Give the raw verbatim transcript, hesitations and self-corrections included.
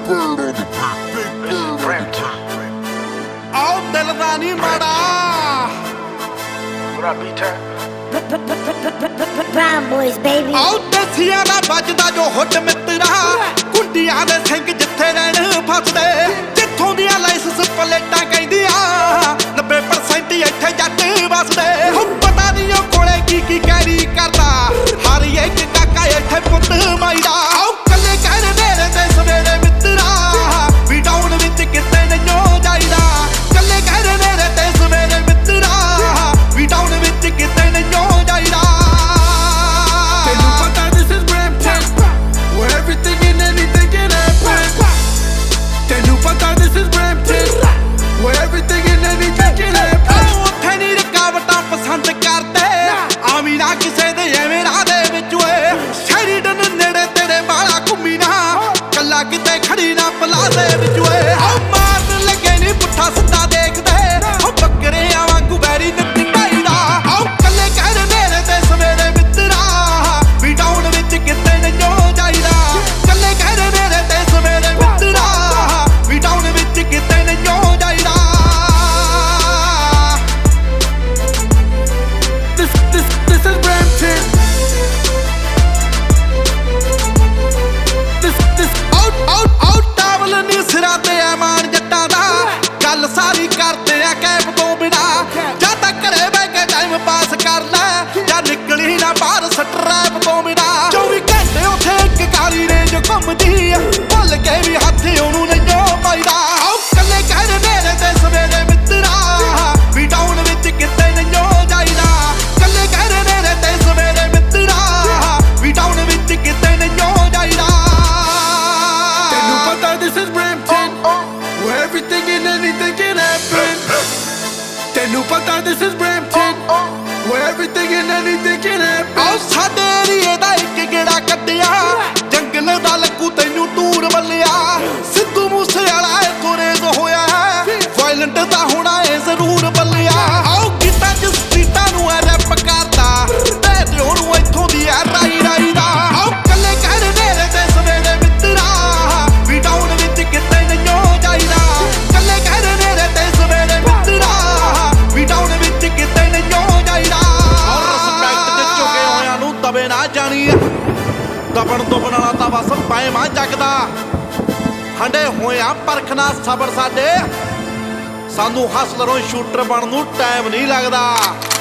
आओ दिल दा नी माड़ा Brown boys, baby. आओ देसियां दा बजदा जो हुट मित्रा कुंडियां दे सिंह जिथे रहन फसदे जिथों दियां लाइसेंस प्लेटां कहंदियां नब्बे परसेंट इत्थे जट वसदे हुण पता नहीं ओ कोले की की कैरी करदा हर एक काका इत्थे पुੱਤ माईदा आओ कल्ले कहर नेरे ते सवेरे मित्रा भी डाउन विच किते नहीं जाईदा कल्ले कहर नेरे ते सवेरे मित्रा भी डाउन विच किते नहीं जाईदा This is Brampton, where everything and anything can happen. ਉੱਥੇ ਨੀ ਰੁਕਾਵਟਾਂ ਪਸੰਦ ਕਰਦੇ ਆਵੀਂ ਨਾ ਕਿਸੇ ਦੇ ਐਵੇਂ ਰਾਹ ਦੇ ਵਿੱਚ ਓਏ ਸ਼ੈਰੀਡਨ ਨੇੜੇ ਤੇਰੇ ਵਾਲਾ ਘੁੰਮੀ ਨਾ ਕੱਲਾ ਕਿਤੇ ਖੜੀ ਨਾ ਪਲਾਜ਼ੇ ਵਿੱਚ ਓਏ ਆਹ ਮਾਰਨ ਲੱਗੇ ਨੀ ਪੁੱਠਾ ਸਿੱਧਾ ਦੇਖਦੇ ਉਹ ਬੱਕਰਿਆਂ ਵਾਂਗੂ ਬੈਰੀ ਨਿੱਤੀ ਢਾਈਦਾ ਆਹ ਕੱਲੇ ਕਹਿਰ ਨੇੜੇ ਤੇ ਸਵੇਰੇ ਮਿੱਤਰਾ ਵੀ ਡਾਊਨ ਵਿੱਚ ਕਿਤੇ ਨਹੀਂ ਜਾਈਦਾ ਕੱਲੇ ਕਹਿਰ ਨੇੜੇ ਤੇ ਸਵੇਰੇ ਮਿੱਤਰਾ ਵੀ ਡਾਊਨ ਵਿੱਚ ਕਿਤੇ ਨਹੀਂ ਜਾਈਦਾ This, this, this is Brampton. This, this. Out out out towel ਨੀ ਸਿਰਾਂ ਤੇ ਐ ਮਾਨ ਜੱਟਾਂ ਦਾ ਗੱਲ ਸਾਰੀ ਕਰਦੇ ਆ ਕੈਪ ਤੋਂ ਬਿਨਾ ਜਾਂ ਤਾਂ ਘਰੇ ਬਹਿ ਕੇ ਟਾਈਮ ਪਾਸ ਕਰ ਲੈ ਜਾਂ ਨਿਕਲੀ ਨਾ ਬਾਹਰ ਸਟਰੈਪ ਤੋਂ ਬਿਨਾ ਚੌਵੀ ਘੰਟੇ ਉੱਥੇ ਇੱਕ ਕਾਲੀ ਰੇਂਜ ਘੁੰਮਦੀ ਆ ਭੁੱਲ ਕੇ ਵੀ ਹੱਥ ਉਹਨੂੰ ਨਹੀਂ ਪਾਈਦਾ ਆਓ ਕੱਲੇ ਕਹਿਰ ਨੇਰੇ ਤੇ ਸਵੇਰੇ ਮਿੱਤਰਾ ਵੀ ਡਾਊਨ ਵਿੱਚ ਕਿਤੇ ਨਹੀਂ ਜਾਈਦਾ ਕੱਲੇ ਕਹਿਰ ਨੇਰੇ ਤੇ ਸਵੇਰੇ ਮਿੱਤਰਾ ਵੀ ਡਾਊਨ ਵਿੱਚ ਕਿਤੇ ਨਹੀਂ ਜਾਈਦਾ ਤੈਨੂੰ ਪਤਾ this is Brampton, where everything and anything can happen. ਤੈਨੂੰ ਪਤਾ this is Brampton, where everything and anything can happen. ਆਓ ਸਾਡੇ ਏਰੀਏ ਦਾ ਇੱਕ ਗੇੜਾ ਕੱਢਿਆ ਜੰਗਲ ਦਾ ਲੱਗੂ ਤੈਨੂੰ ਟੂਰ ਵੱਲਿਆ ਸਿੱਧੂ ਮੂਸੇ ਵਾਲਾ ਇੱਥੋਂ ਰੇਜ਼ ਹੋਇਆ ਵਾਇਲੈਂਟ ਦਾ ਹੋਣਾ ਏ ਜ਼ਰੂਰ ਬੱਲਿਆ ਆਓ ਗੀਤਾਂ ਚ ਸਟਰੀਟਾਂ ਨੂੰ ਐ ਰੈਪ ਕਰਦਾ ਤੇ ਤੇ ਉਹਨੂੰ ਇੱਥੋਂ ਦੀ ਐ ਰਾਈ ਰਾਈ ਦਾ ਆਓ ਕੱਲੇ ਕਹਿਰ ਨੇਰੇ ਤੇ ਸਵੇਰੇ ਮਿੱਤਰਾ ਵੀ ਡਾਊਨ ਵਿੱਚ ਕਿਤੇ ਨਹੀਂ ਜਾਈਦਾ ਕੱਲੇ ਕਹਿਰ ਨੇਰੇ ਤੇ ਸਵੇਰੇ ਮਿੱਤਰਾ ਵੀ ਡਾਊਨ ਵਿੱਚ ਕਿਤੇ ਨਹੀਂ ਜਾਈਦਾ ਔਰ ਰਿਸਪੈਕਟ ਦੇ ਝੁਕੇ ਹੋਇਆਂ ਨੂੰ ਦਬੇ ਨਾ ਜਾਣੀ ਦਬਣ ਦੁਬਣ ਵਾਲਾ ਤਾਂ ਬਸ ਪੈਮਾ ਜਗਦਾ ਹੰਡੇ ਹੋਇਆ ਪਰਖਣਾ ਸਬਰ ਸਾਡੇ ਸਾਨੂੰ ਹਸਲਰੋਂ ਸ਼ੂਟਰ ਬਣਨ ਨੂੰ ਟਾਈਮ ਨਹੀਂ ਲੱਗਦਾ।